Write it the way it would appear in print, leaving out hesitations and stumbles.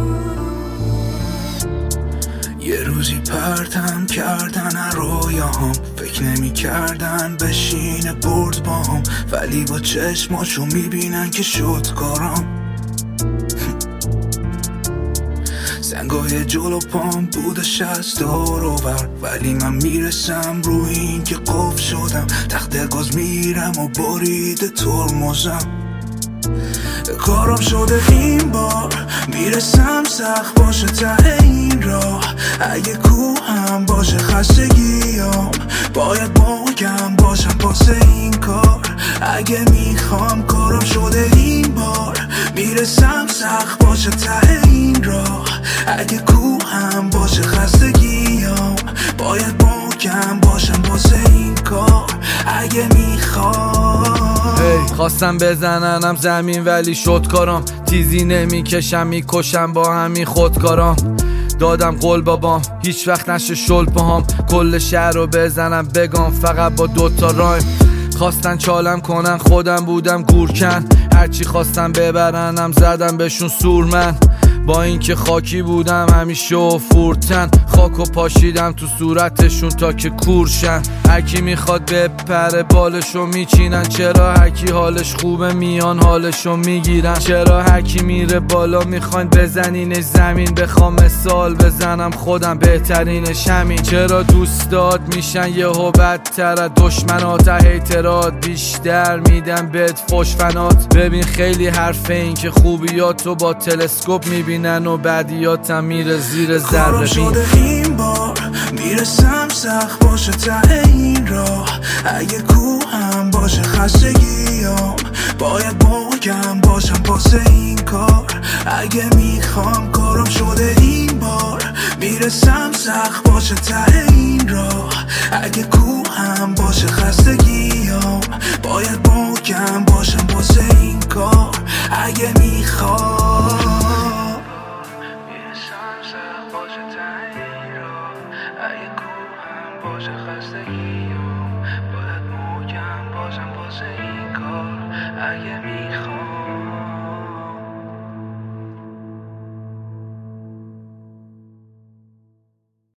یه روزی پرتم کردن رویاهم، فکر نمی کردن بشینه برد باهم، ولی با چشماشو میبینن که شد کارم. زنگای جلو پام بودش از دور و بر، ولی من میرسم رو این که قفل شدم. تخت گاز میرم و بریده ترمزم. کارم شده این بار، میرسم سخت باشه ته این راه. اگه کوهم باشه خستگیام، باید محکم باشم واسه این کار. اگه میخوام کارم شده این بار، میرسم سخت باشه ته این راه. اگه کوهم باشه خستگیام، باید محکم باشم واسه این کار. اگه میخوام خواستم بزننم زمین ولی شد کارم. تیزی نمیکشم میکشم با همین خودکارم. دادم قول بابام هیچ وقت نشه شل پاهام. کل شهر رو بزنم بگم فقط با دوتا رایم. خواستن چالم کنن خودم بودم گورکن. هرچی خواستم ببرنم زدم بهشون سورمن. با اینکه خاکی بودم همیشه و فورتن. خاکو پاشیدم تو صورتشون تا که کورشن. هرکی میخواد بپره بالشو میچینن. چرا هرکی حالش خوبه میان حالشو میگیرن. چرا هرکی میره بالا میخواین بزنینش زمین. بخوام مثال بزنم خودم بهترینش همین. چرا دوستات میشن یهو بدتر از دشمنات. هیترات بیشتر میدن بهت فشفنات. ببین خیلی حرفه این که خوبیاتو با تلسکوپ میبینن و بعدیاتم میره زیر ذره بین. شده این بار، میرسم سخت باشه ته این راه. اگه کوهم باشه خستگیام، باید محکم باشم واسه این کار. اگه میخوام کارم شده این بار، میرسم سخت باشه ته این راه. اگه کوهم باشه خستگیام، باید محکم باشم واسه این کار. اگه میخوام اگه کوهم باشه خستگیام، باید محکم باشم واسه این کار. اگه